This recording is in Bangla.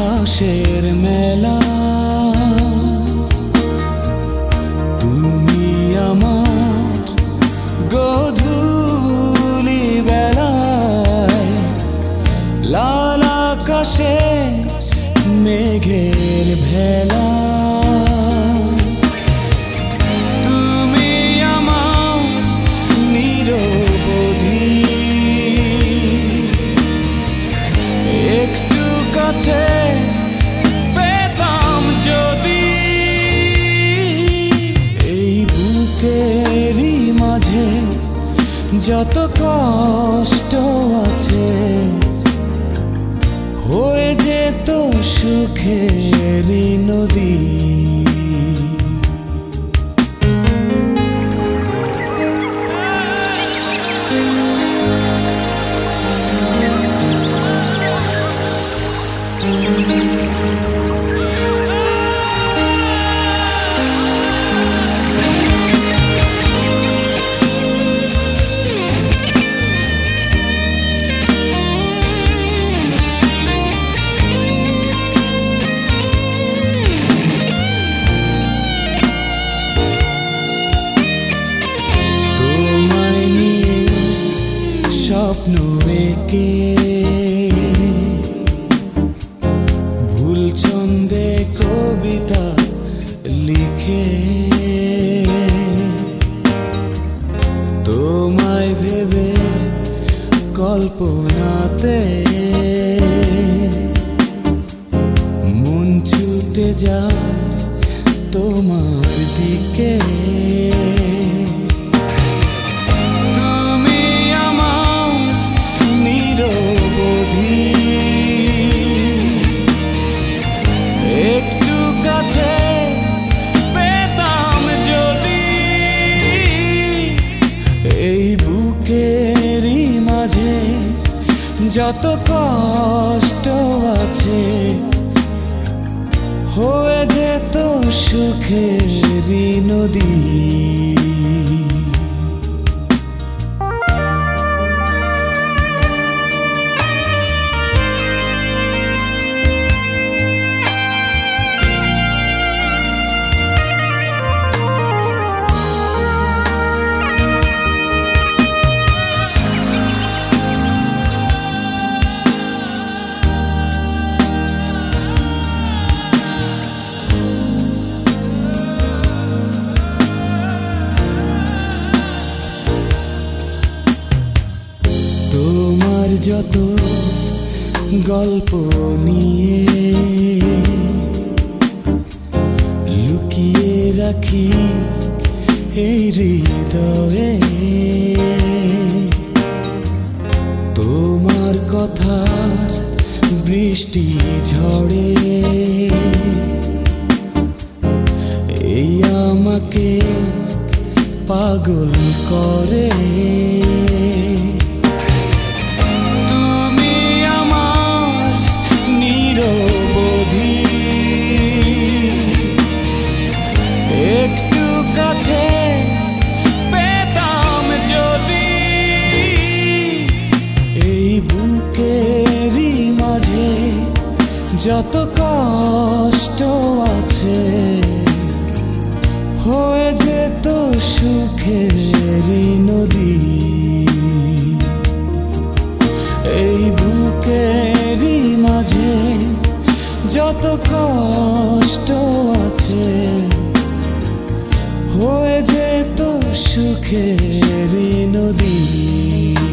হাসের মেলা, তুমি আমার গধূলি বেলায় লাল আকাশে মেঘের ভেলা, তুমি আমার নিরবধি, একটু কাছে পেতাম যদি, এই বুকেরই মাঝে যত কষ্ট আছে হয়ে যেত সুখেরই নদী। স্বপ্ন এঁকে ভুল ছন্দে কবিতা লিখে তোমায় ভেবে কল্পনাতে মন ছুটে যায় তোমার দিকে, একটু কাছে পেতাম যদি, এই বুকেরই মাঝে যত কষ্ট আছে হয়ে যেত সুখেরই নদী। তোমার যত গল্প নিয়ে লুকিয়ে রাখি এই হৃদয়ে, তোমার কথার বৃষ্টি ঝড়ে এই আমাকে পাগল করে, একটু কাছে পেতাম যদি, এই বুকেরই মাঝে যত কষ্ট আছে হয়ে যেত সুখেরই নদী, এই বুকেরই মাঝে যত কষ্ট আছে হয়ে যেত সুখেরই নদী।